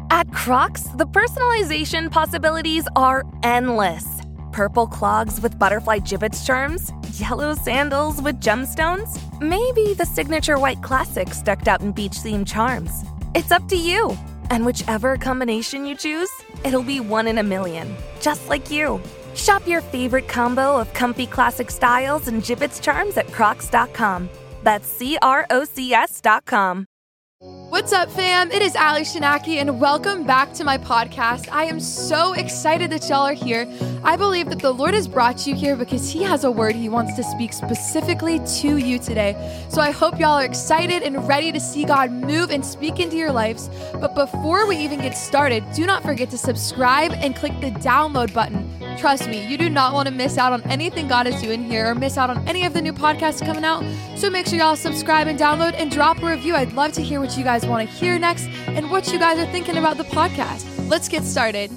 At Crocs, the personalization possibilities are endless. Purple clogs with butterfly gibbets charms, yellow sandals with gemstones, maybe the signature white classics decked out in beach-themed charms. It's up to you. And whichever combination you choose, it'll be one in a million, just like you. Shop your favorite combo of comfy classic styles and gibbets charms at crocs.com. That's CROCS.com. What's up, fam? It is Ali Shanaki, and welcome back to my podcast. I am so excited that y'all are here. I believe that the Lord has brought you here because He has a word He wants to speak specifically to you today. So I hope y'all are excited and ready to see God move and speak into your lives. But before we even get started, do not forget to subscribe and click the download button. Trust me, you do not want to miss out on anything God is doing here or miss out on any of the new podcasts coming out. So make sure y'all subscribe and download and drop a review. I'd love to hear what you guys want to hear next and what you guys are thinking about the podcast. Let's get started.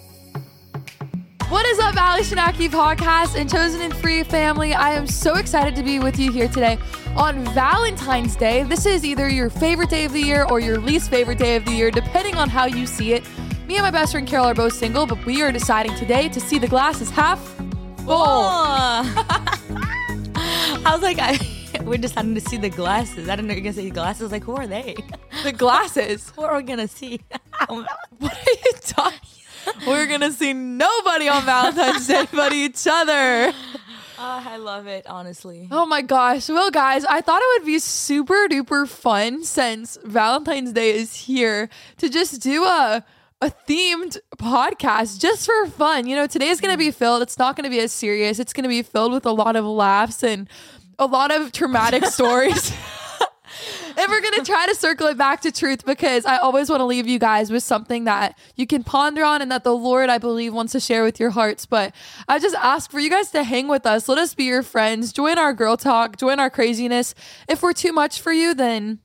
What is up, Ali Shanaki podcast and Chosen and Free family? I am so excited to be with you here today on Valentine's Day. This is either your favorite day of the year or your least favorite day of the year, depending on how you see it. Me and my best friend Carol are both single, but we are deciding today to see the glass as half full. I was like, we're deciding to see the glasses. I don't know if you're going to say glasses. I was like, who are they? The glasses? Who are we going to see? What are you talking? We're going to see nobody on Valentine's Day but each other. I love it, honestly. Oh my gosh. Well, guys, I thought it would be super duper fun since Valentine's Day is here to just do a themed podcast just for fun. You know, today is going to be filled. It's not going to be as serious. It's going to be filled with a lot of laughs and a lot of traumatic stories. And we're going to try to circle it back to truth because I always want to leave you guys with something that you can ponder on and that the Lord, I believe, wants to share with your hearts. But I just ask for you guys to hang with us. Let us be your friends. Join our girl talk. Join our craziness. If we're too much for you, then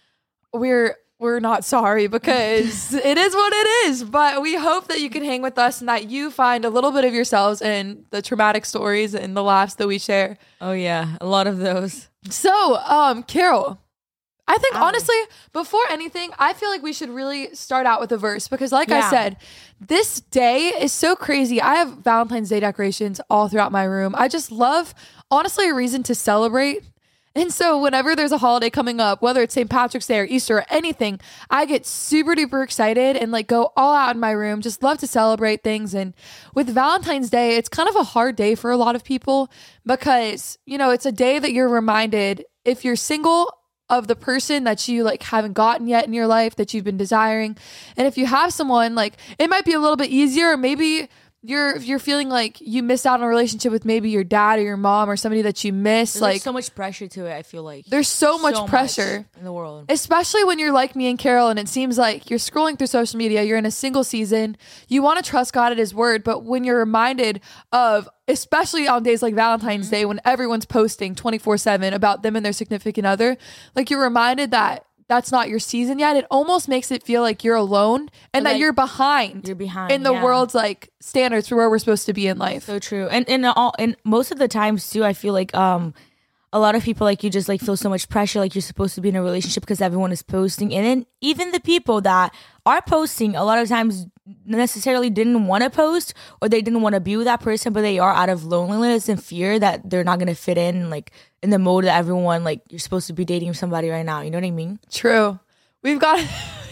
we're not sorry because it is what it is. But we hope that you can hang with us and that you find a little bit of yourselves in the traumatic stories and the laughs that we share. Oh, yeah. A lot of those. So, Carol, I think honestly, before anything, I feel like we should really start out with a verse because like I said, this day is so crazy. I have Valentine's Day decorations all throughout my room. I just love, honestly, a reason to celebrate. And so whenever there's a holiday coming up, whether it's St. Patrick's Day or Easter or anything, I get super duper excited and like go all out in my room, just love to celebrate things. And with Valentine's Day, it's kind of a hard day for a lot of people because, you know, it's a day that you're reminded if you're single of the person that you like haven't gotten yet in your life that you've been desiring. And if you have someone, like it might be a little bit easier, or maybe if you're feeling like you missed out on a relationship with maybe your dad or your mom or somebody that you miss. There's like so much pressure to it, I feel like. There's so much pressure in the world. Especially when you're like me and Carol and it seems like you're scrolling through social media, you're in a single season, you want to trust God at His word, but when you're reminded of, especially on days like Valentine's Day when everyone's posting 24/7 about them and their significant other, like you're reminded that that's not your season yet, it almost makes it feel like you're alone and that you're behind. You're behind in the world's like standards for where we're supposed to be in life. So true. And most of the times too, I feel like a lot of people like you just like feel so much pressure, like you're supposed to be in a relationship because everyone is posting. And then even the people that are posting a lot of times necessarily didn't want to post or they didn't want to be with that person, but they are out of loneliness and fear that they're not going to fit in like in the mode that everyone like you're supposed to be dating somebody right now. You know what I mean? True. We've got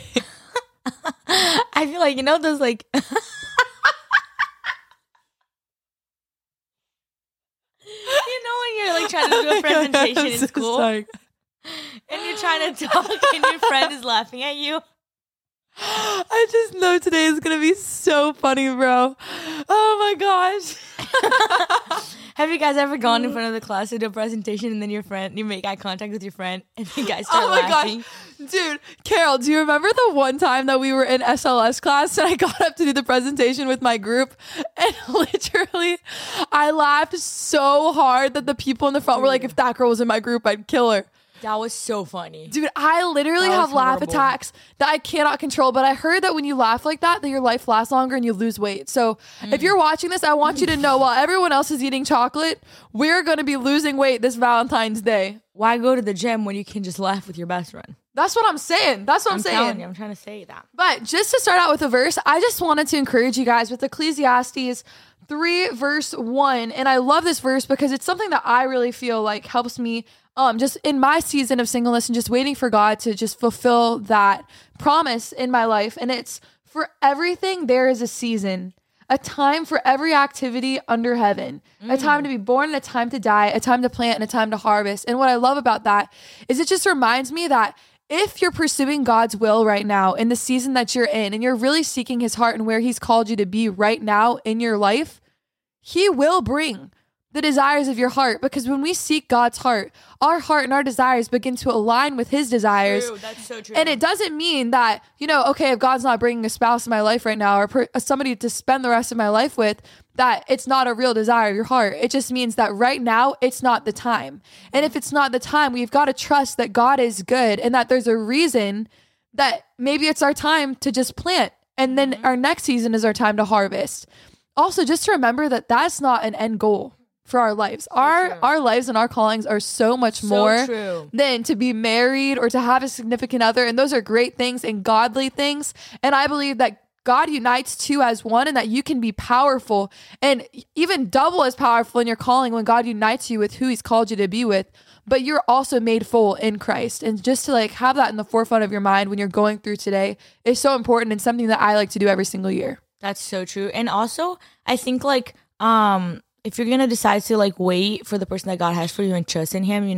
I feel like, you know, those like you know when you're like trying to do a presentation in school and you're trying to talk and your friend is laughing at you. I just know today is going to be so funny, bro. Oh my gosh. Have you guys ever gone in front of the class to do a presentation and then you make eye contact with your friend and you guys start laughing? Gosh. Dude, Carol, do you remember the one time that we were in SLS class and I got up to do the presentation with my group and literally I laughed so hard that the people in the front were like, if that girl was in my group, I'd kill her. That was so funny. Dude, I literally have laugh attacks that I cannot control, but I heard that when you laugh like that your life lasts longer and you lose weight. So if you're watching this, I want you to know while everyone else is eating chocolate, we're going to be losing weight this Valentine's Day. Why go to the gym when you can just laugh with your best friend? That's what I'm saying. That's what I'm saying. Telling you, I'm trying to say that. But just to start out with a verse, I just wanted to encourage you guys with Ecclesiastes 3 verse 1. And I love this verse because it's something that I really feel like helps me just in my season of singleness and just waiting for God to just fulfill that promise in my life. And it's, for everything there is a season, a time for every activity under heaven, a time to be born and a time to die, a time to plant and a time to harvest. And what I love about that is it just reminds me that if you're pursuing God's will right now in the season that you're in, and you're really seeking his heart and where he's called you to be right now in your life, he will bring the desires of your heart. Because when we seek God's heart, our heart and our desires begin to align with his desires. True. That's so true. And it doesn't mean that, okay, if God's not bringing a spouse in my life right now, or somebody to spend the rest of my life with, that it's not a real desire of your heart. It just means that right now it's not the time. And if it's not the time, we've got to trust that God is good and that there's a reason that maybe it's our time to just plant. And then our next season is our time to harvest. Also, just to remember that that's not an end goal for our lives. Our lives and our callings are so much more than to be married or to have a significant other. And those are great things and godly things. And I believe that God unites two as one, and that you can be powerful and even double as powerful in your calling when God unites you with who he's called you to be with. But you're also made full in Christ. And just to like have that in the forefront of your mind when you're going through today is so important, and something that I like to do every single year. That's so true. And also, I think like if you're gonna decide to like wait for the person that God has for you and trust in him,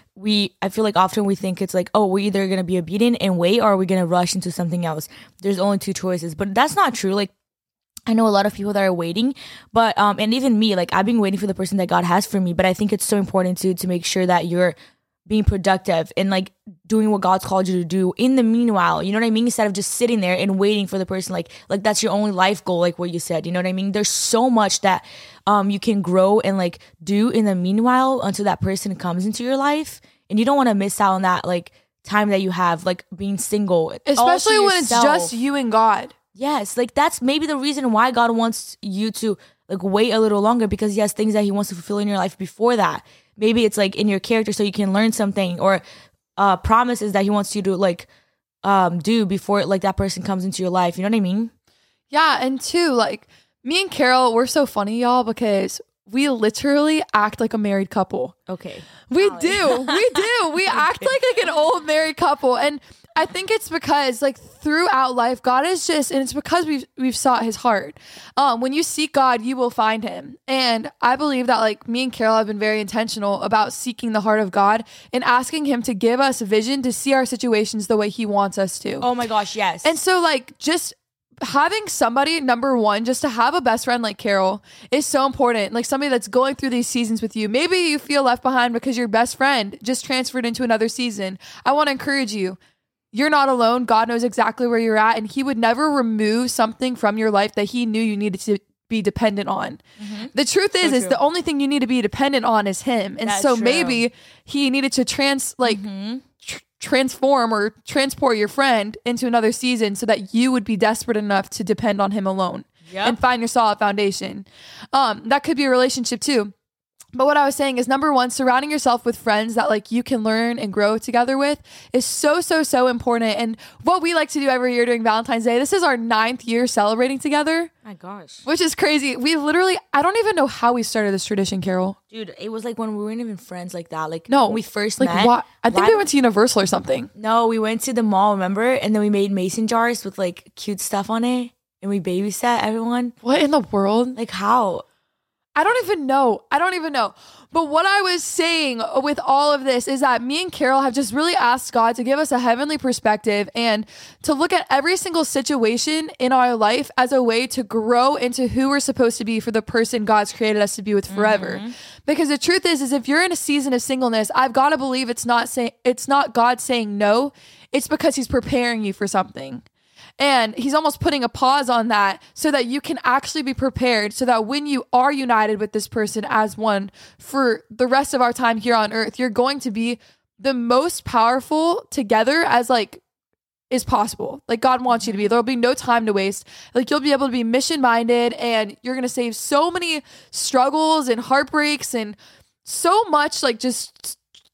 I feel like often we think it's like, oh, we're either going to be obedient and wait, or are we going to rush into something else? There's only two choices, but that's not true. Like, I know a lot of people that are waiting, but, and even me, like I've been waiting for the person that God has for me, but I think it's so important to make sure that you're being productive and like doing what God's called you to do in the meanwhile, you know what I mean? Instead of just sitting there and waiting for the person, like that's your only life goal, like what you said, you know what I mean? There's so much that you can grow and like do in the meanwhile until that person comes into your life. And you don't want to miss out on that like time that you have, like being single, especially when it's just you and God. Yes, like that's maybe the reason why God wants you to like wait a little longer, because he has things that he wants to fulfill in your life before that. Maybe it's like in your character so you can learn something, or promises that he wants you to like do before like that person comes into your life. You know what I mean? Yeah. And two, like me and Carol, we're so funny, y'all, because we literally act like a married couple. Okay. We do. We act like an old married couple. And I think it's because like throughout life, God is just, and it's because we've sought his heart. When you seek God, you will find him. And I believe that like me and Carol have been very intentional about seeking the heart of God and asking him to give us vision to see our situations the way he wants us to. Oh my gosh, yes. And so like just having somebody, number one, just to have a best friend like Carol is so important. Like somebody that's going through these seasons with you. Maybe you feel left behind because your best friend just transferred into another season. I want to encourage you. You're not alone. God knows exactly where you're at, and he would never remove something from your life that he knew you needed to be dependent on. Mm-hmm. The truth is the only thing you need to be dependent on is him. And that's so true. Maybe he needed to transform or transport your friend into another season so that you would be desperate enough to depend on him alone and find your solid foundation. That could be a relationship too. But what I was saying is, number one, surrounding yourself with friends that like you can learn and grow together with is so, so, so important. And what we like to do every year during Valentine's Day, this is our 9th year celebrating together. My gosh. Which is crazy. We literally, I don't even know how we started this tradition, Carol. Dude, it was like when we weren't even friends like that. Like no, when we first like met. What? I think we went to Universal or something. No, we went to the mall, remember? And then we made mason jars with like cute stuff on it. And we babysat everyone. What in the world? Like how? I don't even know. But what I was saying with all of this is that me and Carol have just really asked God to give us a heavenly perspective and to look at every single situation in our life as a way to grow into who we're supposed to be for the person God's created us to be with forever. Mm-hmm. Because the truth is if you're in a season of singleness, I've got to believe it's not God saying no. It's because he's preparing you for something. And he's almost putting a pause on that so that you can actually be prepared, so that when you are united with this person as one for the rest of our time here on earth, you're going to be the most powerful together as like is possible. Like God wants you to be. There'll be no time to waste. Like you'll be able to be mission minded, and you're going to save so many struggles and heartbreaks and so much like just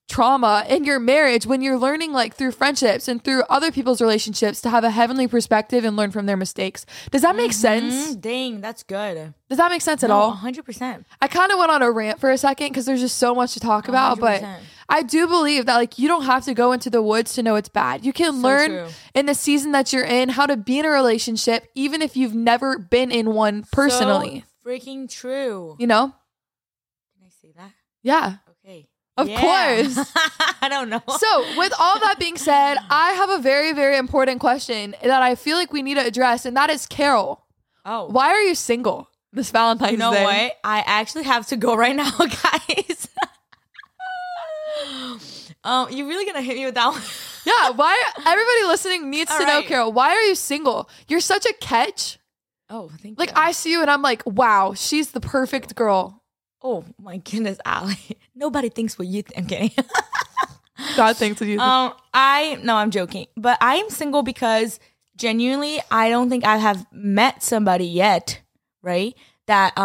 trauma in your marriage when you're learning like through friendships and through other people's relationships to have a heavenly perspective and learn from their mistakes. Does that make sense? Dang, that's good. Does that make sense at all? 100%. I kind of went on a rant for a second because there's just so much to talk about, 100%. but I do believe that like you don't have to go into the woods to know it's bad. You can learn true. in the season that you're in how to be in a relationship even if you've never been in one personally. So freaking true. You know? Can I say that? Yeah. Okay. Of Yeah. course. I don't know. So, with all that being said, I have a very, very important question that I feel like we need to address, and that is, Carol, why are you single this Valentine's You know Day? what? I actually have to go right now, guys. You really gonna hit me with that one? Yeah, why? Everybody listening needs to know, right. Carol, why are you single? You're such a catch. Oh, thank Like, you. I see you and I'm like, wow, she's the perfect girl. Oh my goodness, Allie. Nobody thinks what you think. I'm kidding. God thinks of you. I'm joking. But I am single because genuinely I don't think I have met somebody yet, right? That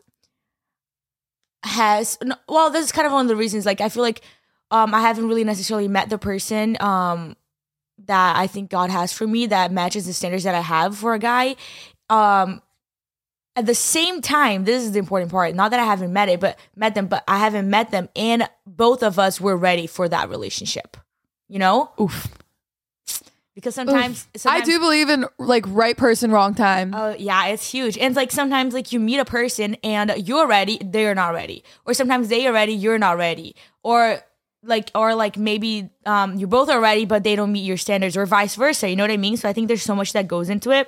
this is kind of one of the reasons. Like I feel like I haven't really necessarily met the person that I think God has for me that matches the standards that I have for a guy. At the same time, this is the important part. Not that I haven't met them, but I haven't met them, and both of us were ready for that relationship. You know? Oof. Because sometimes I do believe in like right person, wrong time. Oh yeah, it's huge. And it's like sometimes like you meet a person and you're ready, they're not ready. Or sometimes they are ready, you're not ready. Or maybe you both are ready, but they don't meet your standards, or vice versa. You know what I mean? So I think there's so much that goes into it.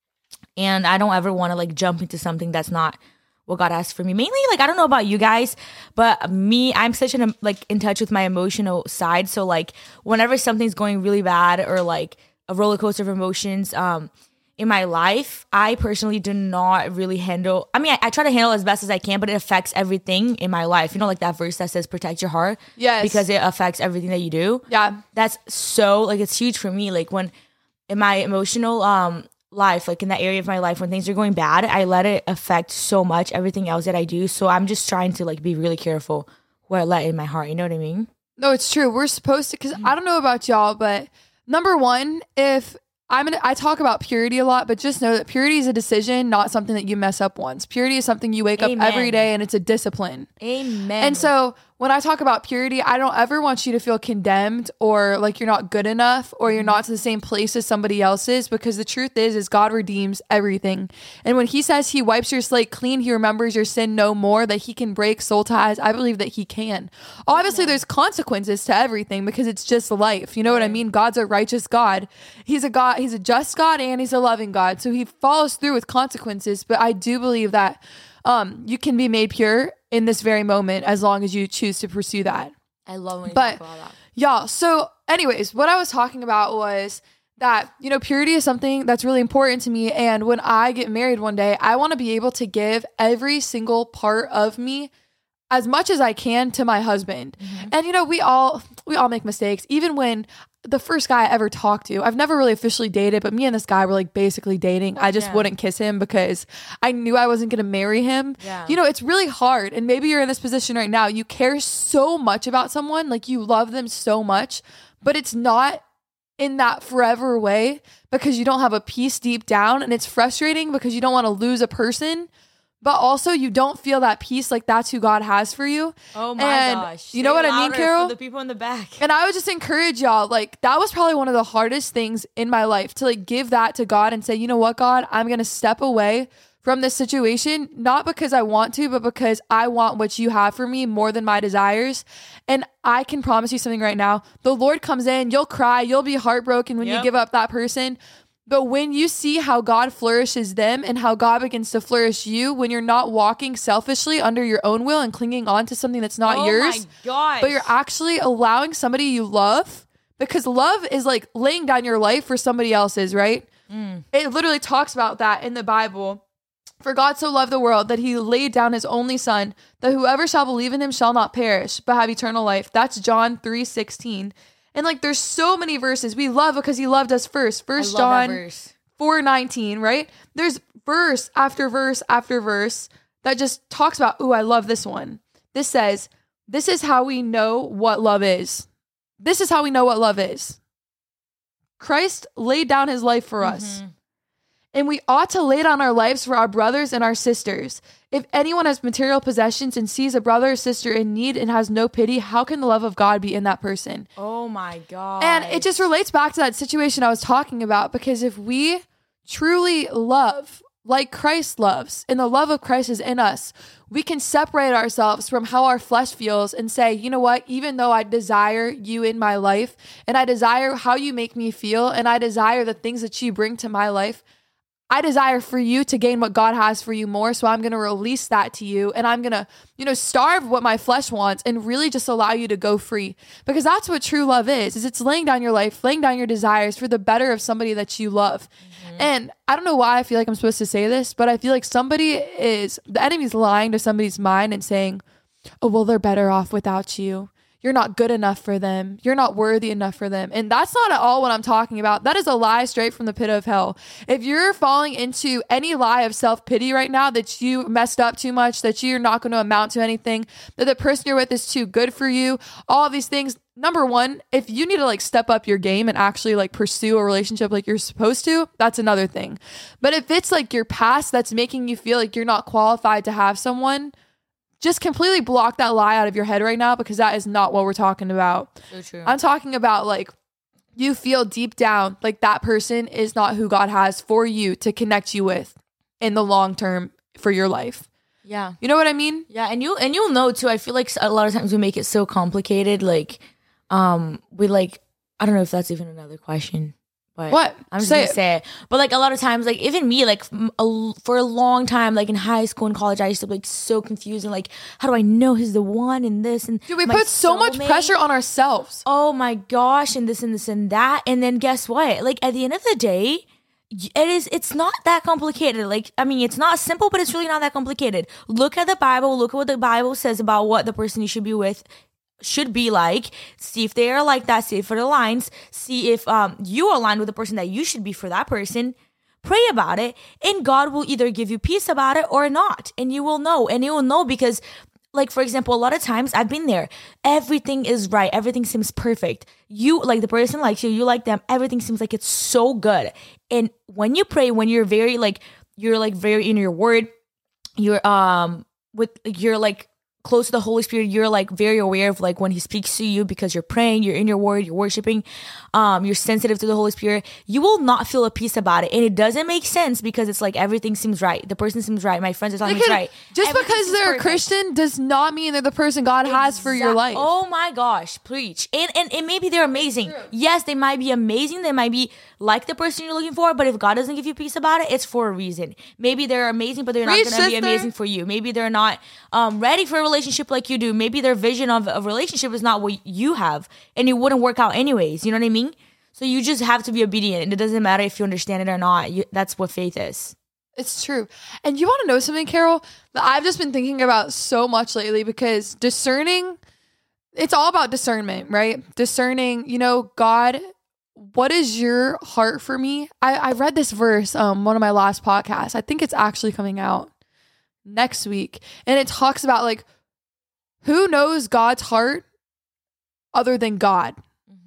And I don't ever want to like jump into something that's not what God has for me. Mainly, like, I don't know about you guys, but me, I'm such an like in touch with my emotional side. So like whenever something's going really bad or like a roller coaster of emotions in my life, I personally do not really handle. I mean, I try to handle it as best as I can, but it affects everything in my life. You know, like that verse that says protect your heart. Yes. Because it affects everything that you do. Yeah. That's so like it's huge for me. Like when in my emotional life, like in that area of my life when things are going bad, I let it affect so much everything else that I do. So I'm just trying to like be really careful who I let in my heart. You know what I mean? No, it's true. We're supposed to, because I don't know about y'all, but number one, if I talk about purity a lot, but just know that purity is a decision, not something that you mess up once. Purity is something you wake up every day and it's a discipline. Amen. And so when I talk about purity, I don't ever want you to feel condemned or like you're not good enough or you're not to the same place as somebody else is, because the truth is God redeems everything. And when he says he wipes your slate clean, he remembers your sin no more, that he can break soul ties, I believe that he can. Obviously, there's consequences to everything because it's just life. You know what I mean? God's a righteous God. He's a just God and he's a loving God. So he follows through with consequences. But I do believe that you can be made pure in this very moment as long as you choose to pursue that. I love when you talk about that. Yeah. So anyways, what I was talking about was that, you know, purity is something that's really important to me. And when I get married one day, I want to be able to give every single part of me as much as I can to my husband. Mm-hmm. And, you know, we all make mistakes. Even when the first guy I ever talked to, I've never really officially dated, but me and this guy were like basically dating. I just wouldn't kiss him because I knew I wasn't going to marry him. Yeah. You know, it's really hard. And maybe you're in this position right now. You care so much about someone, like you love them so much, but it's not in that forever way because you don't have a peace deep down. And it's frustrating because you don't want to lose a person, but also you don't feel that peace like that's who God has for you. Oh my gosh. You know what I mean, Carol? For the people in the back. And I would just encourage y'all, like that was probably one of the hardest things in my life, to like give that to God and say, you know what, God, I'm going to step away from this situation, not because I want to, but because I want what you have for me more than my desires. And I can promise you something right now. The Lord comes in, you'll cry, you'll be heartbroken when you give up that person. But when you see how God flourishes them and how God begins to flourish you, when you're not walking selfishly under your own will and clinging on to something that's not yours, but you're actually allowing somebody you love, because love is like laying down your life for somebody else's, right? It literally talks about that in the Bible. For God so loved the world that he laid down his only son, that whoever shall believe in him shall not perish, but have eternal life. That's John 3:16. And like, there's so many verses we love because he loved us first. 1 John 4:19, right? There's verse after verse after verse that just talks about, ooh, I love this one. This says, this is how we know what love is. This is how we know what love is. Christ laid down his life for us. And we ought to lay down our lives for our brothers and our sisters. If anyone has material possessions and sees a brother or sister in need and has no pity, how can the love of God be in that person? Oh my God. And it just relates back to that situation I was talking about, because if we truly love like Christ loves, and the love of Christ is in us, we can separate ourselves from how our flesh feels and say, you know what, even though I desire you in my life, and I desire how you make me feel, and I desire the things that you bring to my life, I desire for you to gain what God has for you more. So I'm going to release that to you, and I'm going to, starve what my flesh wants and really just allow you to go free, because that's what true love is it's laying down your life, laying down your desires for the better of somebody that you love. And I don't know why I feel like I'm supposed to say this, but I feel like the enemy's lying to somebody's mind and saying, oh, well, they're better off without you. You're not good enough for them. You're not worthy enough for them. And that's not at all what I'm talking about. That is a lie straight from the pit of hell. If you're falling into any lie of self-pity right now, that you messed up too much, that you're not going to amount to anything, that the person you're with is too good for you, all of these things, number one, if you need to step up your game and actually pursue a relationship like you're supposed to, that's another thing. But if it's your past that's making you feel like you're not qualified to have someone, just completely block that lie out of your head right now, because that is not what we're talking about. So true. I'm talking about you feel deep down like that person is not who God has for you to connect you with in the long term for your life. Yeah. You know what I mean? Yeah, and you'll know too. I feel like a lot of times we make it so complicated. I don't know if that's even another question. But what? I'm just gonna say it. But a lot of times, even me, for a long time, in high school and college, I used to be so confused and how do I know he's the one and this and dude, we put so much pressure on ourselves. Oh my gosh, and this and this and that. And then guess what? At the end of the day, it's not that complicated. It's not simple, but it's really not that complicated. Look at the Bible, look at what the Bible says about what the person you should be with should be like. See if they are like that. See if it aligns. See if you align with the person that you should be for that person. Pray about it, and God will either give you peace about it or not, and you will know. And you will know because, for example, a lot of times I've been there. Everything is right. Everything seems perfect. You the person likes you. You like them. Everything seems like it's so good. And when you pray, when you're very very in your word, you're close to the Holy Spirit, you're very aware of when he speaks to you, because you're praying, you're in your word, you're worshiping, you're sensitive to the Holy Spirit. You will not feel a peace about it. And it doesn't make sense, because it's everything seems right. The person seems right. My friends are telling me it's right. Just Everything because they're perfect. a Christian does not mean they're the person God has for your life. Oh my gosh, preach. And maybe they're amazing. Yes, they might be amazing. They might be like the person you're looking for, but if God doesn't give you peace about it, it's for a reason. Maybe they're amazing, but they're not going to be amazing for you. Maybe they're not ready for a relationship like you do. Maybe their vision of a relationship is not what you have, and it wouldn't work out anyways. You know what I mean? So you just have to be obedient, and it doesn't matter if you understand it or not. That's what faith is. It's true. And you want to know something, Carol, that I've just been thinking about so much lately, because discerning, it's all about discernment, right? Discerning, God, what is your heart for me? I read this verse, one of my last podcasts. I think it's actually coming out next week. And it talks about who knows God's heart other than God?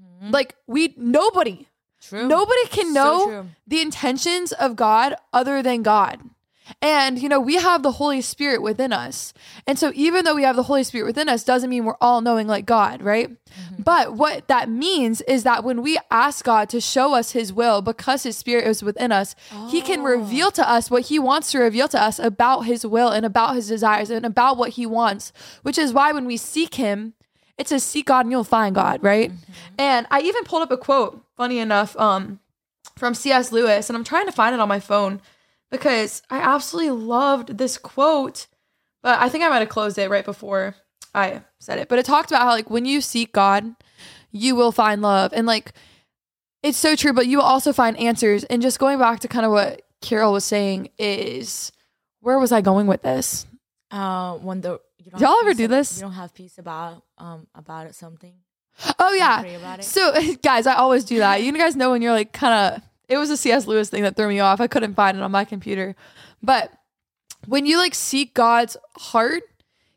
Nobody. True. Nobody can know the intentions of God other than God. And, we have the Holy Spirit within us. And so even though we have the Holy Spirit within us, doesn't mean we're all knowing like God, right? Mm-hmm. But what that means is that when we ask God to show us his will, because his Spirit is within us, he can reveal to us what he wants to reveal to us about his will and about his desires and about what he wants, which is why when we seek him, it says, seek God and you'll find God, right? Mm-hmm. And I even pulled up a quote, funny enough, from C.S. Lewis, and I'm trying to find it on my phone, because I absolutely loved this quote, but I think I might have closed it right before I said it. But it talked about how when you seek God, you will find love. And it's so true, but you will also find answers. And just going back to kind of what Carol was saying is, where was I going with this? When y'all ever do this? You don't have peace about it, something. Oh yeah. Pray about it. So guys, I always do that. You guys know when you're kind of, it was a C.S. Lewis thing that threw me off. I couldn't find it on my computer. But when you seek God's heart,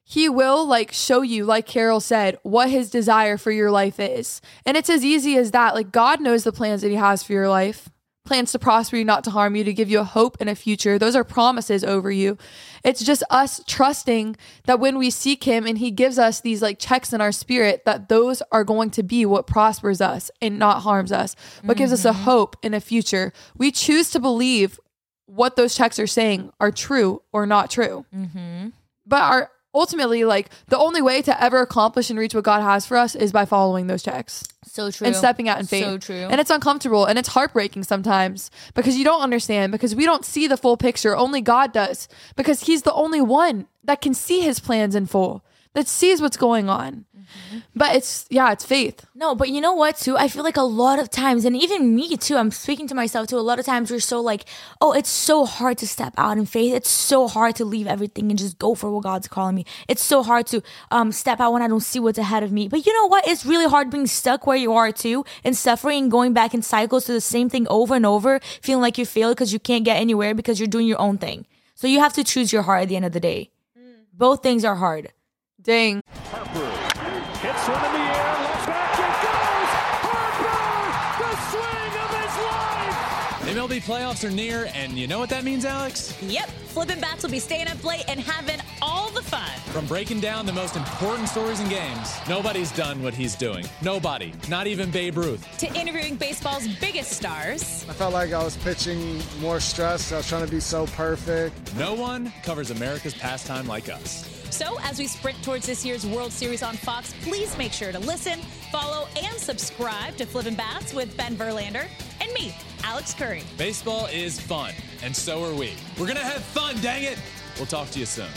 he will like show you, like Carol said, what his desire for your life is. And it's as easy as that. Like God knows the plans that he has for your life. Plans to prosper you, not to harm you, to give you a hope and a future. Those are promises over you. It's just us trusting that when we seek him and he gives us these like checks in our spirit, that those are going to be what prospers us and not harms us, what gives us a hope and a future. We choose to believe what those checks are saying are true or not true. But ultimately, like the only way to ever accomplish and reach what God has for us is by following those checks. So true. And stepping out in faith. So true. And it's uncomfortable and it's heartbreaking sometimes because you don't understand, because we don't see the full picture. Only God does, because he's the only one that can see his plans in full, that sees what's going on. But it's faith. No, but you know what too? I feel like a lot of times, and even me too, I'm speaking to myself too, a lot of times we're so like, oh, it's so hard to step out in faith. It's so hard to leave everything and just go for what God's calling me. It's so hard to step out when I don't see what's ahead of me. But you know what? It's really hard being stuck where you are too, and suffering and going back in cycles to the same thing over and over, feeling like you failed because you can't get anywhere because you're doing your own thing. So you have to choose your heart at the end of the day. Both things are hard. Dang. Harper hits one in the air, left back, it goes! Harper, the swing of his life! MLB playoffs are near, and you know what that means, Alex? Yep, Flippin' Bats will be staying up late and having all the fun. From breaking down the most important stories in games, nobody's done what he's doing. Nobody, not even Babe Ruth. To interviewing baseball's biggest stars. I felt like I was pitching more stress. I was trying to be so perfect. No one covers America's pastime like us. So as we sprint towards this year's World Series on Fox, please make sure to listen, follow, and subscribe to Flippin' Bats with Ben Verlander and me, Alex Curry. Baseball is fun, and so are we. We're gonna have fun, dang it! We'll talk to you soon.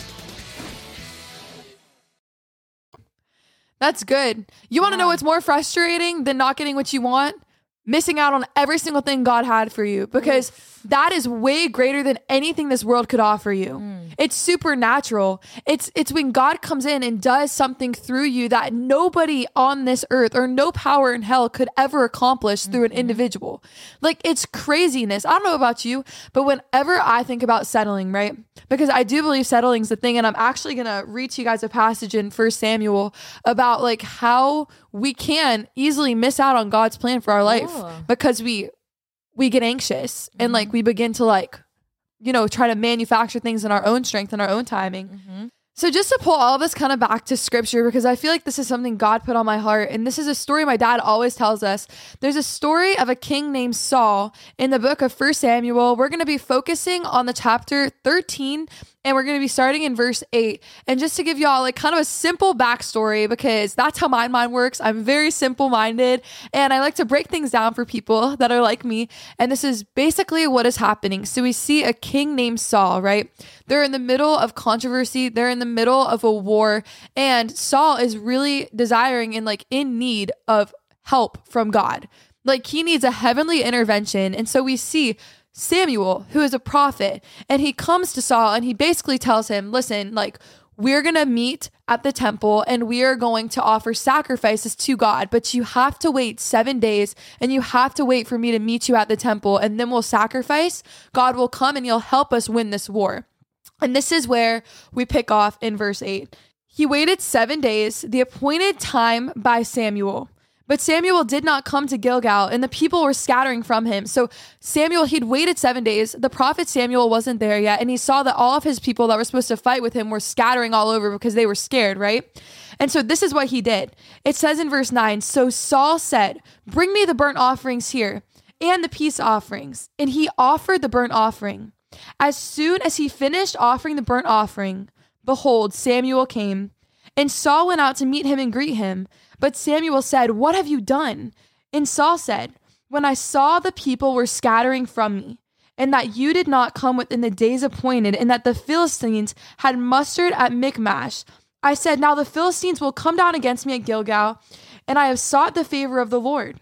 That's good. You want to know what's more frustrating than not getting what you want? Missing out on every single thing God had for you, because that is way greater than anything this world could offer you. It's supernatural. It's when God comes in and does something through you that nobody on this earth or no power in hell could ever accomplish through an individual. Like, it's craziness. I don't know about you, but whenever I think about settling, right? Because I do believe settling's the thing, and I'm actually going to read to you guys a passage in 1 Samuel about like how we can easily miss out on God's plan for our life because we get anxious and like we begin to like, try to manufacture things in our own strength and our own timing. So just to pull all of this kind of back to scripture, because I feel like this is something God put on my heart. And this is a story my dad always tells us. There's a story of a king named Saul in the book of 1 Samuel. We're going to be focusing on the chapter 13, and we're going to be starting in verse 8. And just to give y'all like kind of a simple backstory, because that's how my mind works. I'm very simple minded, and I like to break things down for people that are like me. And this is basically what is happening. So we see a king named Saul, right? They're in the middle of controversy. They're in the middle of a war, and Saul is really desiring and like in need of help from God. Like he needs a heavenly intervention. And so we see Samuel, who is a prophet, and he comes to Saul and he basically tells him, listen, like we're going to meet at the temple and we are going to offer sacrifices to God, but you have to wait 7 days and you have to wait for me to meet you at the temple, and then we'll sacrifice. God will come and he'll help us win this war. And this is where we pick off in verse 8. He waited 7 days, the appointed time by Samuel. But Samuel did not come to Gilgal, and the people were scattering from him. So Samuel, he'd waited 7 days. The prophet Samuel wasn't there yet, and he saw that all of his people that were supposed to fight with him were scattering all over because they were scared, right? And so this is what he did. It says in verse 9, so Saul said, bring me the burnt offerings here and the peace offerings. And he offered the burnt offering. As soon as he finished offering the burnt offering, behold, Samuel came, and Saul went out to meet him and greet him. But Samuel said, what have you done? And Saul said, when I saw the people were scattering from me, and that you did not come within the days appointed, and that the Philistines had mustered at Michmash, I said, now the Philistines will come down against me at Gilgal, and I have sought the favor of the Lord.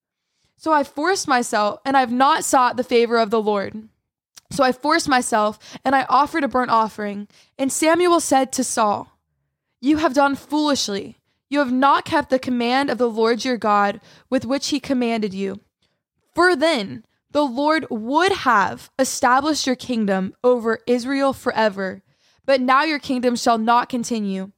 So I forced myself, and I have not sought the favor of the Lord. So I forced myself, and I offered a burnt offering. And Samuel said to Saul, you have done foolishly. You have not kept the command of the Lord your God with which he commanded you. For then the Lord would have established your kingdom over Israel forever. But now your kingdom shall not continue.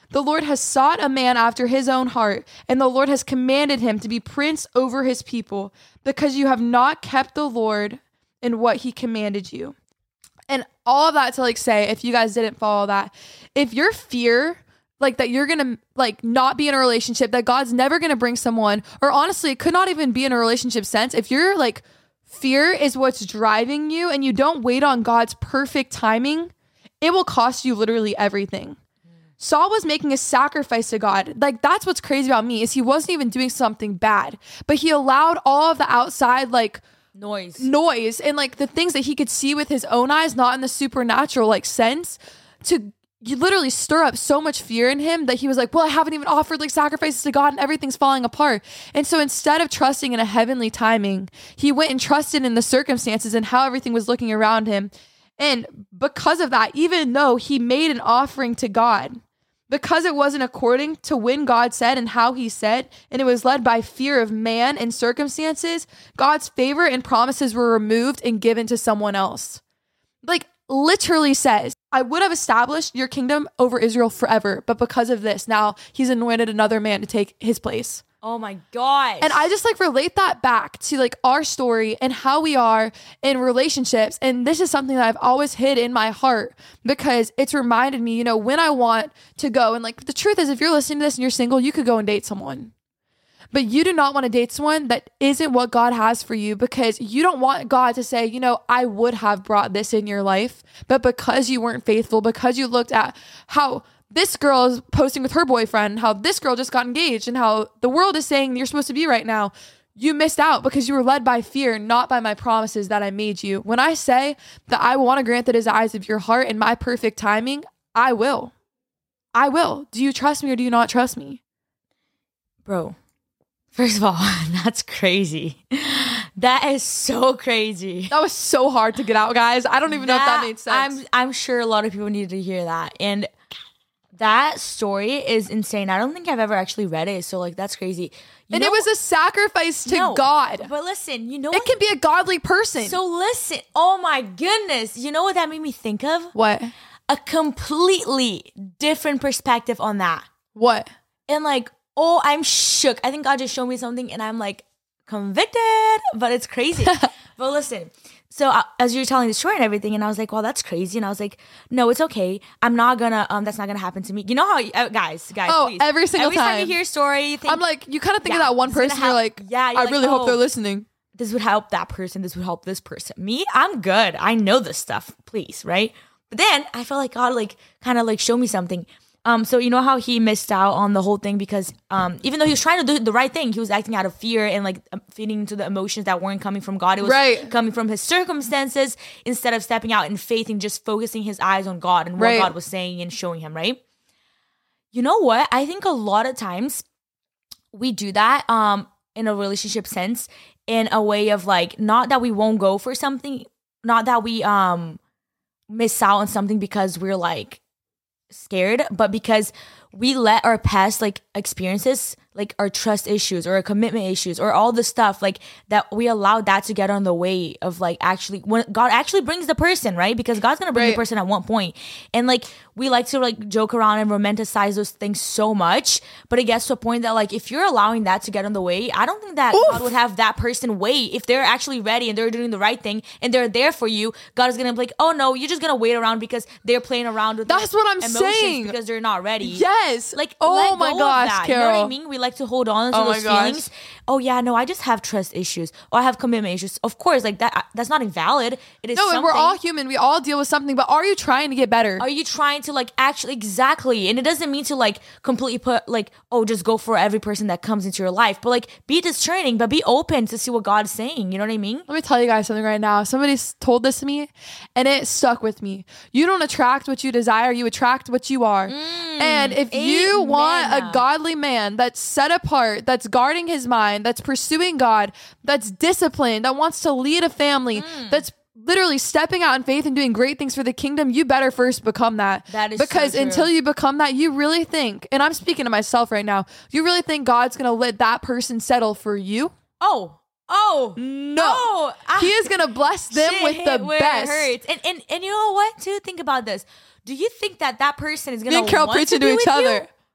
The Lord has sought a man after his own heart, and the Lord has commanded him to be prince over his people, because you have not kept the Lord in what he commanded you. And all of that to like say, if you guys didn't follow that, if your fear like that you're gonna like not be in a relationship, that God's never gonna bring someone, or honestly, it could not even be in a relationship sense. If you're like fear is what's driving you and you don't wait on God's perfect timing, it will cost you literally everything. Saul was making a sacrifice to God. Like, that's what's crazy about me, is he wasn't even doing something bad, but he allowed all of the outside like noise and like the things that he could see with his own eyes, not in the supernatural like sense, to you literally stir up so much fear in him that he was like, well, I haven't even offered like sacrifices to God and everything's falling apart. And so instead of trusting in a heavenly timing, he went and trusted in the circumstances and how everything was looking around him. And because of that, even though he made an offering to God, because it wasn't according to when God said and how he said, and it was led by fear of man and circumstances, God's favor and promises were removed and given to someone else. Like, literally says, I would have established your kingdom over Israel forever, but because of this, now he's anointed another man to take his place. Oh my gosh. And I just like relate that back to like our story and how we are in relationships. And this is something that I've always hid in my heart, because it's reminded me, you know, when I want to go, and like the truth is, if you're listening to this and you're single, you could go and date someone. But you do not want to date someone that isn't what God has for you, because you don't want God to say, you know, I would have brought this in your life, but because you weren't faithful, because you looked at how this girl is posting with her boyfriend, how this girl just got engaged, and how the world is saying you're supposed to be right now, you missed out because you were led by fear, not by my promises that I made you. When I say that I want to grant the desires of your heart in my perfect timing, I will. I will. Do you trust me or do you not trust me? Bro. First of all, that's crazy. That is so crazy. That was so hard to get out, guys. I don't even know if that made sense. I'm sure a lot of people needed to hear that. And that story is insane. I don't think I've ever actually read it. So like, that's crazy. And it was a sacrifice to God. But listen, you know it can be a godly person. So listen, oh my goodness. You know what that made me think of? What? A completely different perspective on that. What? And like, oh, I'm shook. I think God just showed me something and I'm like convicted, but it's crazy. But listen, so as you were telling the story and everything, and I was like, well, that's crazy. And I was like, no, it's okay. I'm not gonna, that's not gonna happen to me. You know how, guys, oh, please. Every time you hear a story, you think, I'm like, you kind of think of that one person, you're like, I really hope they're listening. This would help that person. This would help this person. Me, I'm good. I know this stuff, please, right? But then I felt like God like kind of like showed me something. So you know how he missed out on the whole thing because even though he was trying to do the right thing, he was acting out of fear and like feeding into the emotions that weren't coming from God. It was coming from his circumstances instead of stepping out in faith and just focusing his eyes on God and what God was saying and showing him, right? You know what? I think a lot of times we do that in a relationship sense, in a way of like, not that we won't go for something, not that we miss out on something because we're like scared, but because we let our past like experiences, like our trust issues or our commitment issues or all the stuff like that, we allow that to get on the way of like actually when God actually brings the person, right? Because God's gonna bring the person at one point. And like we like to like joke around and romanticize those things so much, but it gets to a point that like if you're allowing that to get on the way, I don't think that God would have that person wait. If they're actually ready and they're doing the right thing and they're there for you, God is gonna be like, oh no, you're just gonna wait around because they're playing around with that's what I'm saying, because they're not ready. Yes. Like, oh my gosh, Carol. You know what I mean? We like to hold on to those feelings. Oh yeah, no, I just have trust issues. Or I have commitment issues. Of course, like that's not invalid. It is something. And we're all human. We all deal with something. But are you trying to get better? Are you trying to like actually exactly? And it doesn't mean to like completely put like, oh, just go for every person that comes into your life. But like be discerning, but be open to see what God's saying. You know what I mean? Let me tell you guys something right now. Somebody told this to me and it stuck with me. You don't attract what you desire. You attract what you are. And if you want a godly man that's set apart, that's guarding his mind, that's pursuing God, that's disciplined, that wants to lead a family, that's literally stepping out in faith and doing great things for the kingdom, you better first become that. That is because so true. Until you become that, you really think, and I'm speaking to myself right now, you really think God's going to let that person settle for you? Oh, no. He is going to bless them with the best. It hurts. And you know what, too? Think about this. Do you think that person is going to me and Carol want preaching to be to each with other? You?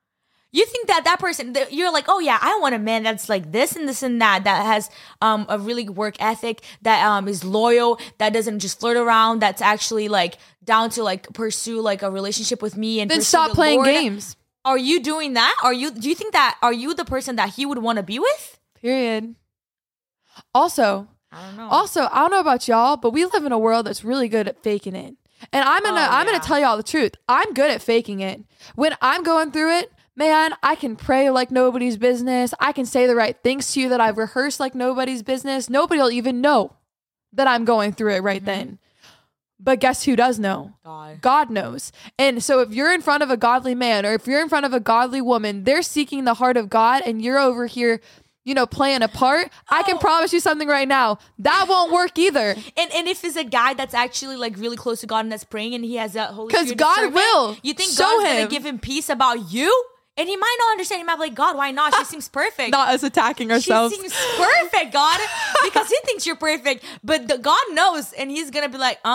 You think that person, you're like, oh yeah, I want a man that's like this and this and that has a really good work ethic, that is loyal, that doesn't just flirt around, that's actually like down to like pursue like a relationship with me and Then pursue stop the playing Lord. games. Are you doing that? Are you the person that he would want to be with? Period. Also, I don't know. I don't know about y'all, but we live in a world that's really good at faking it. And I'm gonna tell y'all the truth. I'm good at faking it. When I'm going through it, man, I can pray like nobody's business. I can say the right things to you that I've rehearsed like nobody's business. Nobody will even know that I'm going through it right then. But guess who does know? God knows. And so if you're in front of a godly man or if you're in front of a godly woman, they're seeking the heart of God and you're over here, playing a part. I can promise you something right now. That won't work either. And if it's a guy that's actually like really close to God and that's praying and he has that Holy Spirit, because God will. You think show God's him. gonna give him peace about you? And he might not understand. He might be like, God, why not? She seems perfect. Not us attacking ourselves. She seems perfect, God, because he thinks you're perfect. But God knows, and he's gonna be like,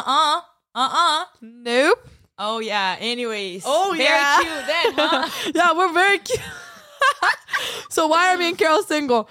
Nope. Oh yeah. Anyways. Oh very yeah. cute then, huh? Yeah, we're very cute. So why are me and Carol single?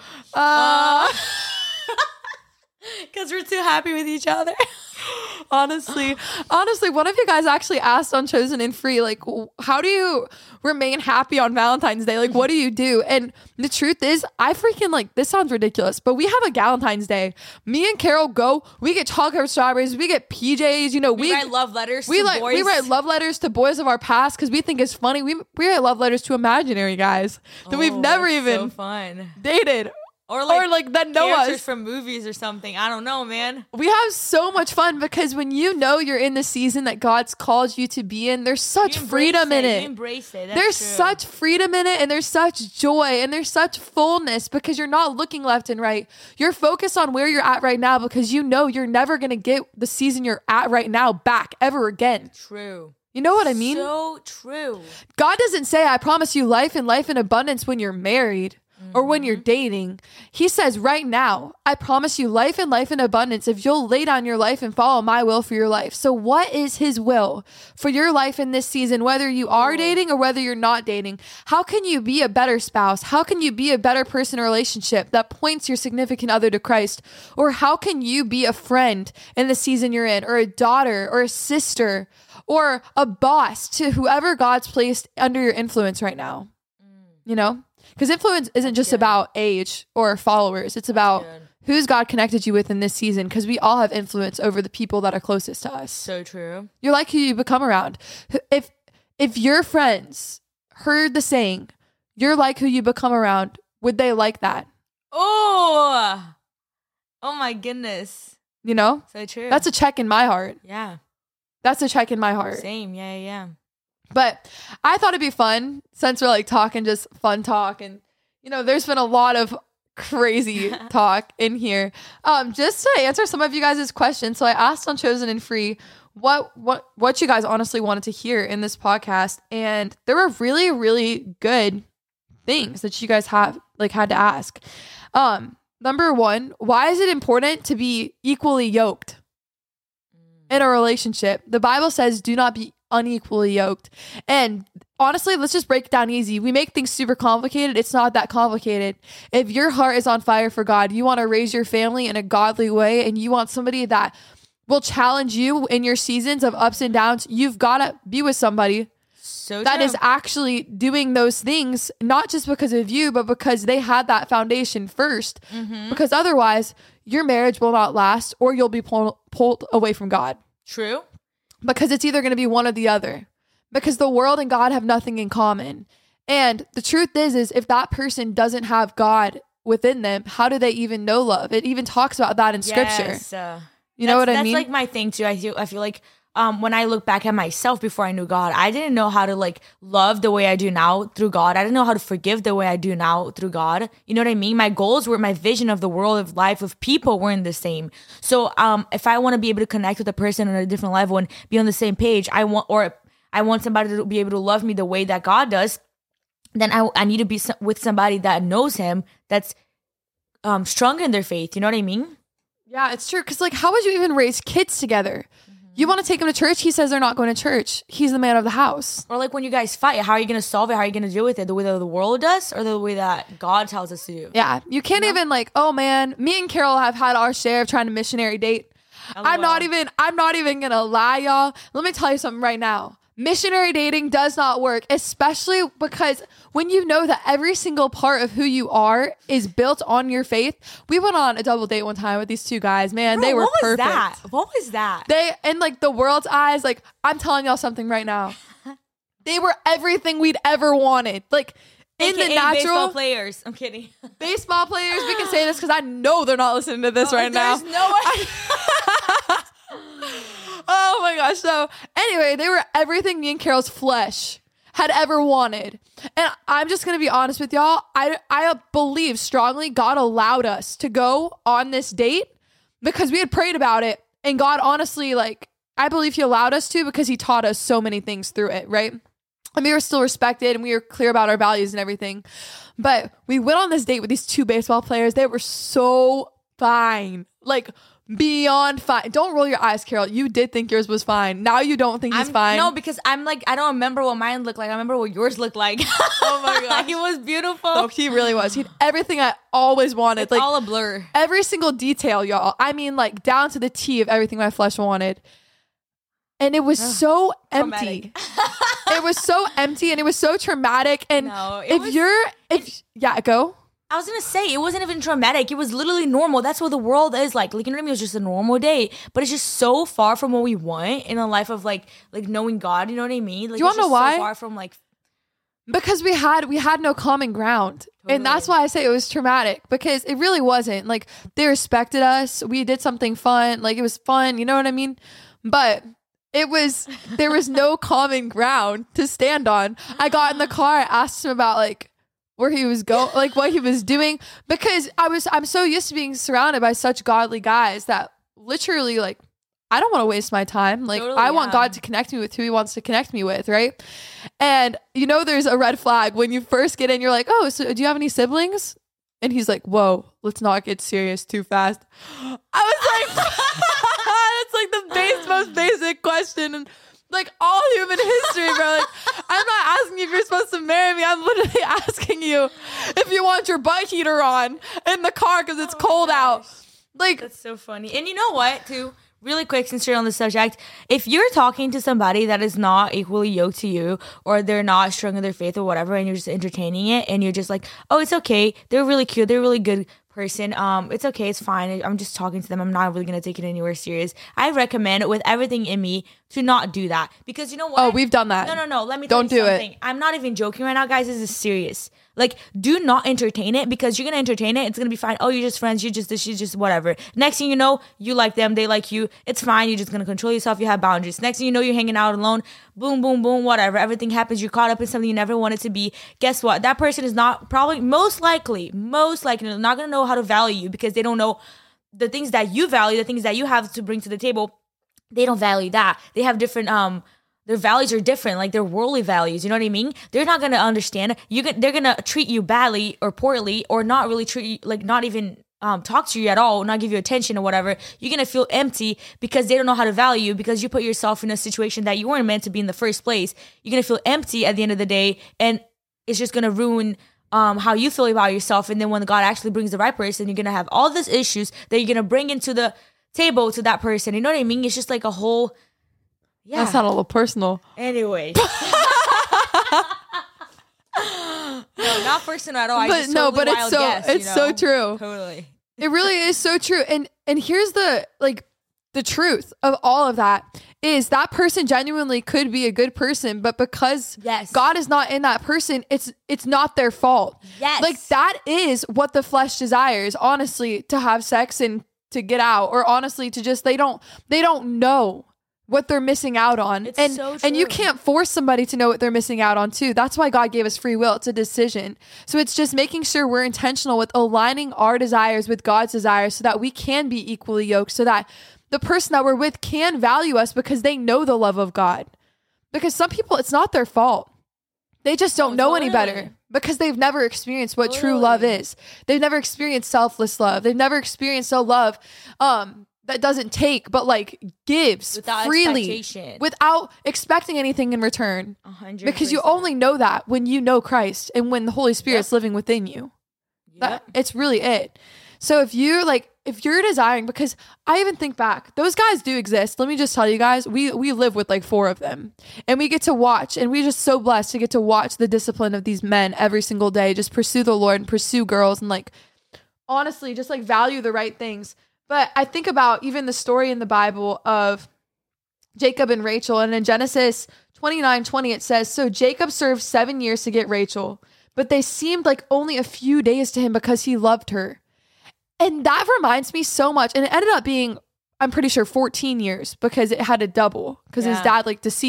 Because we're too happy with each other. Honestly, one of you guys actually asked on Chosen and Free, like, how do you remain happy on Valentine's Day? Like, what do you do? And the truth is, I freaking like, this sounds ridiculous, but we have a Galentine's Day. Me and Carol go, we get chocolate strawberries, we get PJs, we write love letters to boys. We write love letters to boys of our past because we think it's funny. We write love letters to imaginary guys that we've never even so fun. dated. Or like that know characters us from movies or something. I don't know, man. We have so much fun because when you're in the season that God's called you to be in, there's such freedom in it. You embrace it. There's such freedom in it, and there's such joy, and there's such fullness because you're not looking left and right. You're focused on where you're at right now because you're never going to get the season you're at right now back ever again. True. You know what I mean? So true. God doesn't say, I promise you life and life in abundance when you're married. Or when you're dating. He says right now, I promise you life and life in abundance if you'll lay down your life and follow my will for your life. So what is his will for your life in this season, whether you are dating or whether you're not dating? How can you be a better spouse? How can you be a better person in a relationship that points your significant other to Christ? Or how can you be a friend in the season you're in, or a daughter or a sister or a boss to whoever God's placed under your influence right now? Because influence isn't just about age or followers. It's about who's God connected you with in this season, because we all have influence over the people that are closest to us. So true. You're like who you become around. If your friends heard the saying, you're like who you become around, would they like that? Oh my goodness. So true. That's a check in my heart. Yeah. That's a check in my heart. Same. Yeah. But I thought it'd be fun since we're like talking just fun talk. And, there's been a lot of crazy talk in here. Just to answer some of you guys' questions. So I asked on Chosen and Free what you guys honestly wanted to hear in this podcast. And there were really, really good things that you guys had to ask. Number one, why is it important to be equally yoked in a relationship? The Bible says, do not be unequally yoked. And honestly, let's just break it down easy. We make things super complicated. It's not that complicated. If your heart is on fire for God, you want to raise your family in a godly way, and you want somebody that will challenge you in your seasons of ups and downs, you've got to be with somebody that is actually doing those things, not just because of you, but because they had that foundation first. Because otherwise, your marriage will not last, or you'll be pulled away from God. True. Because it's either going to be one or the other. Because the world and God have nothing in common. And the truth is if that person doesn't have God within them, how do they even know love? It even talks about that in scripture. You know what I mean? That's like my thing too. I feel like when I look back at myself before I knew God, I didn't know how to like love the way I do now through God. I didn't know how to forgive the way I do now through God. You know what I mean? My goals were, my vision of the world, of life, of people weren't the same. So if I want to be able to connect with a person on a different level and be on the same page, I want somebody to be able to love me the way that God does, then I need to be with somebody that knows him, that's strong in their faith. You know what I mean? Yeah, it's true. Because how would you even raise kids together? You want to take him to church? He says they're not going to church. He's the man of the house. Or like when you guys fight, how are you going to solve it? How are you going to deal with it? The way that the world does or the way that God tells us to do? Yeah. You can't even like, oh man, me and Carol have had our share of trying to missionary date. I'm not even going to lie, y'all. Let me tell you something right now. Missionary dating does not work, especially because when you know that every single part of who you are is built on your faith. We went on a double date one time with these two guys, man. They were perfect. What was that? They, in like the world's eyes, like I'm telling y'all something right now. They were everything we'd ever wanted. Like in the natural baseball players. I'm kidding. Baseball players, we can say this because I know they're not listening to this right now. There's no way. Oh my gosh. So anyway, they were everything me and Carol's flesh had ever wanted. And I'm just going to be honest with y'all. I believe strongly God allowed us to go on this date because we had prayed about it. And God honestly, like, I believe he allowed us to because he taught us so many things through it, right? And we were still respected and we were clear about our values and everything. But we went on this date with these two baseball players. They were so fine. Like, beyond fine. Don't roll your eyes, Carol. You did think yours was fine. Now you don't think he's fine. No, because I'm like, I don't remember what mine looked like. I remember what yours looked like. Oh my gosh. He was beautiful. Oh, he really was. He had everything I always wanted. It's like all a blur. Every single detail, y'all. I mean, like down to the T of everything my flesh wanted. And it was so empty. It was so empty and it was so traumatic. And No, go. I was going to say, it wasn't even traumatic. It was literally normal. That's what the world is like. Like, you know what I mean? It was just a normal day. But it's just so far from what we want in a life of, like knowing God. You know what I mean? Like, do you want to know why? So far from, like... Because we had no common ground. Totally. And that's why I say it was traumatic. Because it really wasn't. Like, they respected us. We did something fun. Like, it was fun. You know what I mean? But... there was no common ground to stand on. I got in the car, I asked him about like where he was going, like what he was doing, because I'm so used to being surrounded by such godly guys that literally like, I don't want to waste my time. Like totally, I want God to connect me with who he wants to connect me with. Right. And you know, there's a red flag when you first get in, you're like, oh, so do you have any siblings? And he's like, whoa, let's not get serious too fast. I was like, it's like the most basic question in like all human history, bro. Like, I'm not asking you if you're supposed to marry me. I'm literally asking you if you want your butt heater on in the car because it's cold out. Like, that's so funny. And you know what, too? Really quick, since you're on the subject, if you're talking to somebody that is not equally yoked to you or they're not strong in their faith or whatever, and you're just entertaining it and you're just like, oh, it's okay. They're really cute. They're a really good person. It's okay. It's fine. I'm just talking to them. I'm not really going to take it anywhere serious. I recommend with everything in me to not do that because you know what? Oh, we've done that. No. Let me tell you something. I'm not even joking right now, guys. This is serious. Like, do not entertain it because you're going to entertain it. It's going to be fine. Oh, you're just friends. You're just this. She's just whatever. Next thing you know, you like them. They like you. It's fine. You're just going to control yourself. You have boundaries. Next thing you know, you're hanging out alone. Boom, boom, boom, whatever. Everything happens. You're caught up in something you never wanted to be. Guess what? That person is not probably most likely not going to know how to value you because they don't know the things that you value, the things that you have to bring to the table. They don't value that. They have different, their values are different, like their worldly values. You know what I mean? They're not going to understand. They're going to treat you badly or poorly or not really treat you, like not even talk to you at all, not give you attention or whatever. You're going to feel empty because they don't know how to value you because you put yourself in a situation that you weren't meant to be in the first place. You're going to feel empty at the end of the day and it's just going to ruin how you feel about yourself. And then when God actually brings the right person, you're going to have all these issues that you're going to bring into the table to that person. You know what I mean? It's just like a whole... Yeah. That sounded a little personal. Anyway. No, not personal at all. But it's so true. Totally. It really is so true. And here's the truth of all of that is that person genuinely could be a good person, but because God is not in that person, it's not their fault. Yes. Like that is what the flesh desires, honestly, to have sex and to get out, or honestly to just they don't know what they're missing out on. It's so true. And you can't force somebody to know what they're missing out on too. That's why God gave us free will. It's a decision. So it's just making sure we're intentional with aligning our desires with God's desires so that we can be equally yoked, so that the person that we're with can value us because they know the love of God. Because some people, it's not their fault. They just don't know any better because they've never experienced what true love is. They've never experienced selfless love. They've never experienced a love that doesn't take, but like gives Without freely, expectation. without expecting anything in return. 100%. Because you only know that when you know Christ and when the Holy Spirit's living within you. Yep. It's really it. So if you're desiring, because I even think back, those guys do exist. Let me just tell you guys, we live with like 4 of them, and we get to watch, and we're just so blessed to get to watch the discipline of these men every single day, just pursue the Lord and pursue girls and like, honestly, just like value the right things. But I think about even the story in the Bible of Jacob and Rachel, and in Genesis 29:20, it says, so Jacob served 7 years to get Rachel, but they seemed like only a few days to him because he loved her. And that reminds me so much. And it ended up being, I'm pretty sure 14 years because it had a double because his dad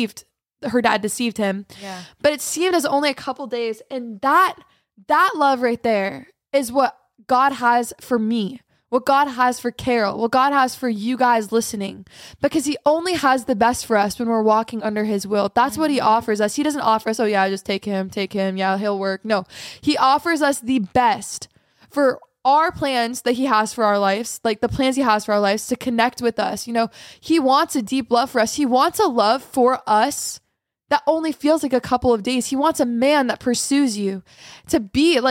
her dad deceived him. Yeah. But it seemed as only a couple days. And that love right there is what God has for me, what God has for Carol, what God has for you guys listening, because he only has the best for us when we're walking under his will. That's what he offers us. He doesn't offer us, oh yeah, just take him. Yeah, he'll work. No, he offers us the best for our plans that he has for our lives, like the plans he has for our lives, to connect with us. You know, he wants a deep love for us. He wants a love for us that only feels like a couple of days. He wants a man that pursues you, to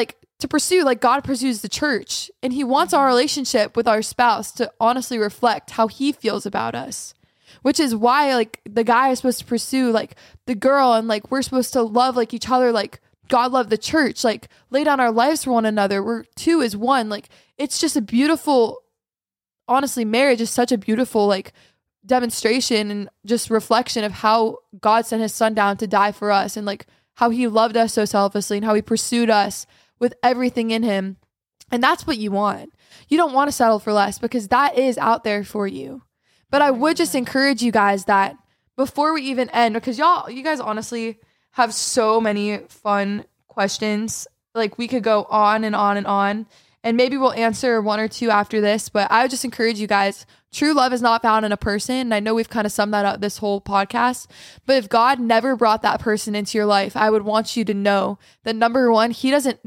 pursue like God pursues the church. And he wants our relationship with our spouse to honestly reflect how he feels about us, which is why like the guy is supposed to pursue like the girl, and like we're supposed to love like each other, like God loved the church, like lay down our lives for one another. We're 2 is 1. Like it's just a beautiful, honestly, marriage is such a beautiful like demonstration and just reflection of how God sent his son down to die for us, and like how he loved us so selflessly and how he pursued us with everything in him. And that's what you want. You don't want to settle for less, because that is out there for you. But I would just encourage you guys that before we even end, because you guys honestly have so many fun questions. Like we could go on and on and on, and maybe we'll answer 1 or 2 after this. But I would just encourage you guys, true love is not found in a person. And I know we've kind of summed that up this whole podcast, but if God never brought that person into your life, I would want you to know that number 1, he doesn't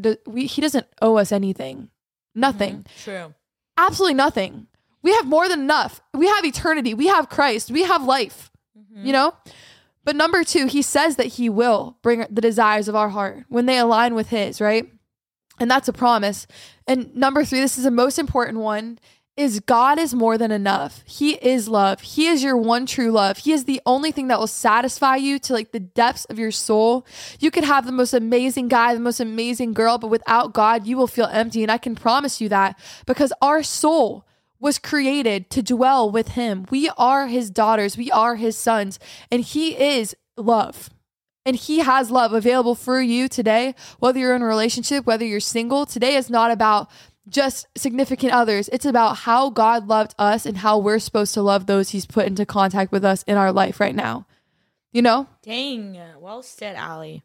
owe us anything. Nothing. True. Absolutely nothing. We have more than enough. We have eternity. We have Christ. We have life, you know? But number 2, he says that he will bring the desires of our heart when they align with his, right? And that's a promise. And number 3, this is the most important one, is God is more than enough. He is love. He is your one true love. He is the only thing that will satisfy you to like the depths of your soul. You could have the most amazing guy, the most amazing girl, but without God, you will feel empty. And I can promise you that, because our soul was created to dwell with him. We are his daughters. We are his sons, and he is love. And he has love available for you today, whether you're in a relationship, whether you're single. Today is not about just significant others. It's about how God loved us and how we're supposed to love those he's put into contact with us in our life right now. You know? Dang. Well said, Allie.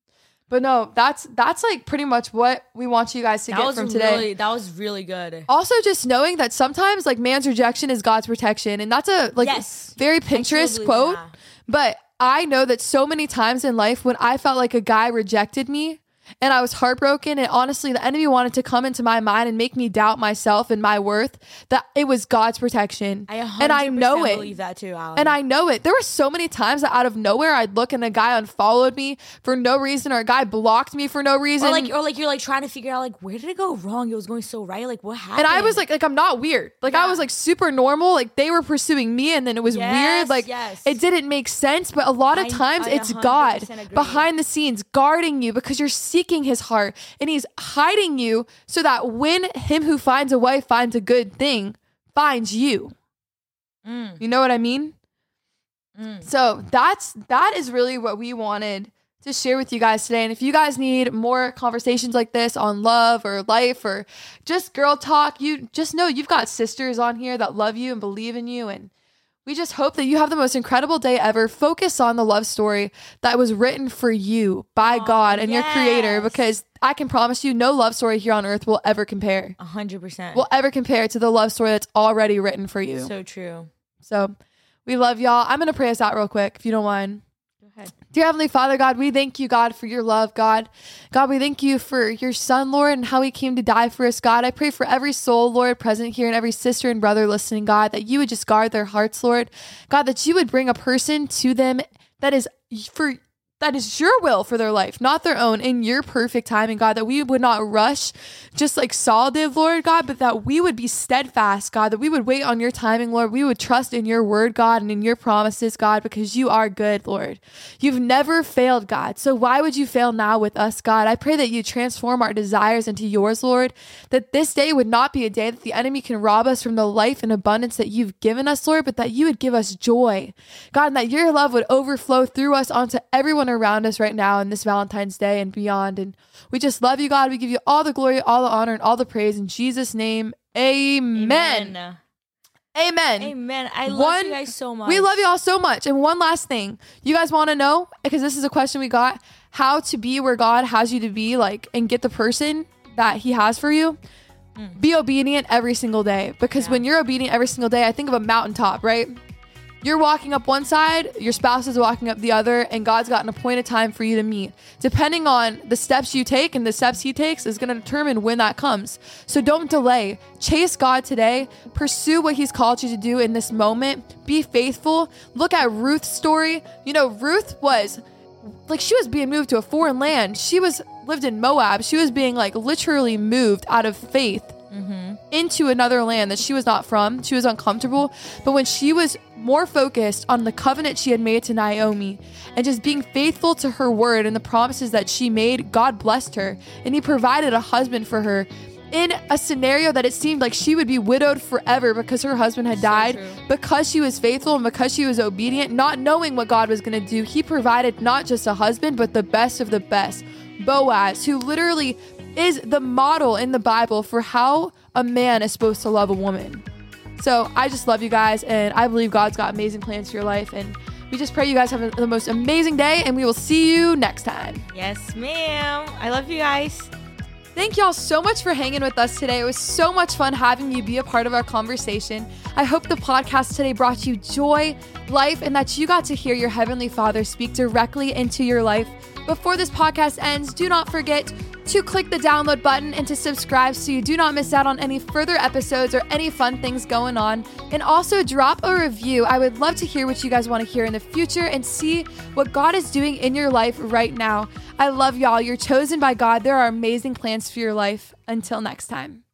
But no, that's like pretty much what we want you guys to get from today. That was really good. Also, just knowing that sometimes like man's rejection is God's protection. And that's a like very Pinterest quote. That. But I know that so many times in life when I felt like a guy rejected me and I was heartbroken, and honestly, the enemy wanted to come into my mind and make me doubt myself and my worth, that it was God's protection. And I know it. Believe that too, Allie. And I know it. There were so many times that out of nowhere, I'd look and a guy unfollowed me for no reason, or a guy blocked me for no reason. Or like you're like trying to figure out like, where did it go wrong? It was going so right. Like what happened? And I was like I'm not weird. Like I was like super normal. Like they were pursuing me, and then it was weird. Like it didn't make sense. But a lot of times it's God behind the scenes guarding you, because you're seeking his heart, and he's hiding you so that when him who finds a wife finds a good thing finds you. You know what I mean? So that is really what we wanted to share with you guys today. And if you guys need more conversations like this on love or life or just girl talk, you just know you've got sisters on here that love you and believe in you. And we just hope that you have the most incredible day ever. Focus on the love story that was written for you by God and your creator, because I can promise you no love story here on earth will ever compare. 100%. Will ever compare to the love story that's already written for you. So true. So we love y'all. I'm going to pray us out real quick, if you don't mind. Dear Heavenly Father, God, we thank you, God, for your love, God. God, we thank you for your son, Lord, and how he came to die for us, God. I pray for every soul, Lord, present here and every sister and brother listening, God, that you would just guard their hearts, Lord. God, that you would bring a person to them that is your will for their life, not their own, in your perfect timing, God, that we would not rush just like Saul did, Lord, God, but that we would be steadfast, God, that we would wait on your timing, Lord. We would trust in your word, God, and in your promises, God, because you are good, Lord. You've never failed, God. So why would you fail now with us, God? I pray that you transform our desires into yours, Lord, that this day would not be a day that the enemy can rob us from the life and abundance that you've given us, Lord, but that you would give us joy, God, and that your love would overflow through us onto everyone around us right now in this Valentine's Day and beyond. And we just love you, God. We give you all the glory, all the honor, and all the praise in Jesus' name. Amen. Amen. I love you guys so much. We love you all so much. And one last thing, you guys want to know, because this is a question we got, how to be where God has you to be, like, and get the person that he has for you. Be obedient every single day, because when you're obedient every single day, I think of a mountaintop, right? You're walking up one side, your spouse is walking up the other, and God's got an appointed time for you to meet. Depending on the steps you take and the steps he takes is going to determine when that comes. So don't delay. Chase God today. Pursue what he's called you to do in this moment. Be faithful. Look at Ruth's story. You know, Ruth was like, she was being moved to a foreign land. She lived in Moab. She was being like literally moved out of faith into another land that she was not from. She was uncomfortable. But when she was more focused on the covenant she had made to Naomi and just being faithful to her word and the promises that she made, God blessed her and he provided a husband for her in a scenario that it seemed like she would be widowed forever because her husband had died. Because she was faithful and because she was obedient, not knowing what God was going to do, he provided not just a husband, but the best of the best, Boaz, who literally is the model in the Bible for how a man is supposed to love a woman. So I just love you guys, and I believe God's got amazing plans for your life, and we just pray you guys have the most amazing day, and we will see you next time. Yes, ma'am. I love you guys. Thank y'all so much for hanging with us today. It was so much fun having you be a part of our conversation. I hope the podcast today brought you joy, life, and that you got to hear your Heavenly Father speak directly into your life. Before this podcast ends, do not forget to click the download button and to subscribe so you do not miss out on any further episodes or any fun things going on. And also drop a review. I would love to hear what you guys want to hear in the future and see what God is doing in your life right now. I love y'all. You're chosen by God. There are amazing plans for your life. Until next time.